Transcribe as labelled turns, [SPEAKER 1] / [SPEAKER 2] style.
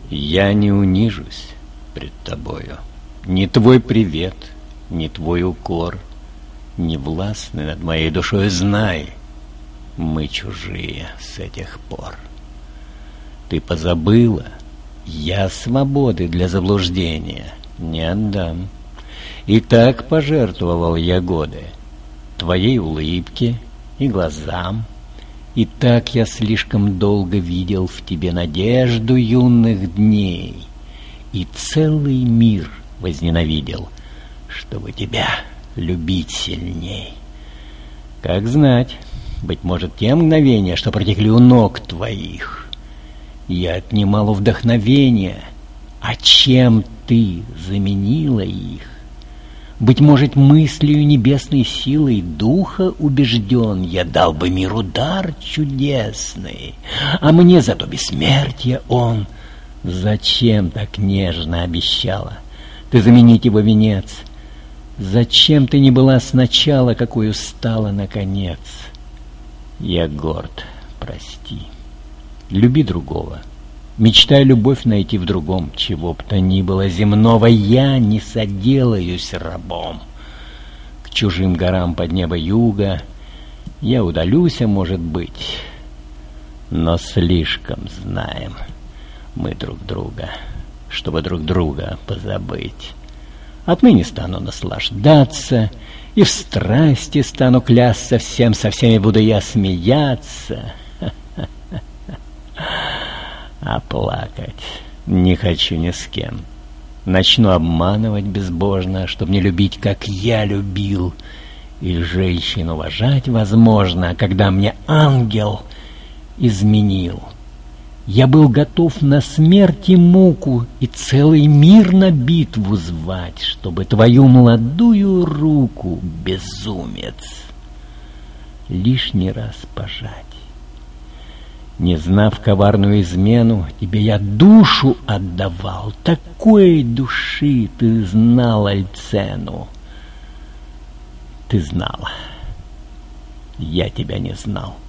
[SPEAKER 1] Я не унижусь пред тобою. Ни твой привет, ни твой укор не властны над моей душой. Знай, мы чужие с этих пор. Ты позабыла, я свободы для заблуждения не отдам. И так пожертвовал я годы твоей улыбке и глазам. И так я слишком долго видел в тебе надежду юных дней, и целый мир возненавидел, чтобы тебя любить сильней. Как знать, быть может, те мгновения, что протекли у ног твоих, я отнимал у вдохновения, а чем ты заменила их? Быть может, мыслью небесной силой духа убежден, я дал бы миру дар чудесный, а мне зато бессмертие он. Зачем так нежно обещала ты заменить его венец? Зачем ты не была сначала, какою стала наконец? Я горд, прости. Люби другого. Мечтай любовь найти в другом, чего б то ни было земного, я не соделаюсь рабом. К чужим горам под небо юга я удалюсь, может быть, но слишком знаем мы друг друга, чтобы друг друга позабыть. Отныне стану наслаждаться, и в страсти стану клясться всем, со всеми буду я смеяться. А плакать не хочу ни с кем. Начну обманывать безбожно, чтоб не любить, как я любил. И женщин уважать возможно, когда мне ангел изменил. Я был готов на смерть и муку и целый мир на битву звать, чтобы твою молодую руку, безумец, лишний раз пожать. Не знав коварную измену, тебе я душу отдавал. Такой души ты знала ль цену? Ты знала, я тебя не знал.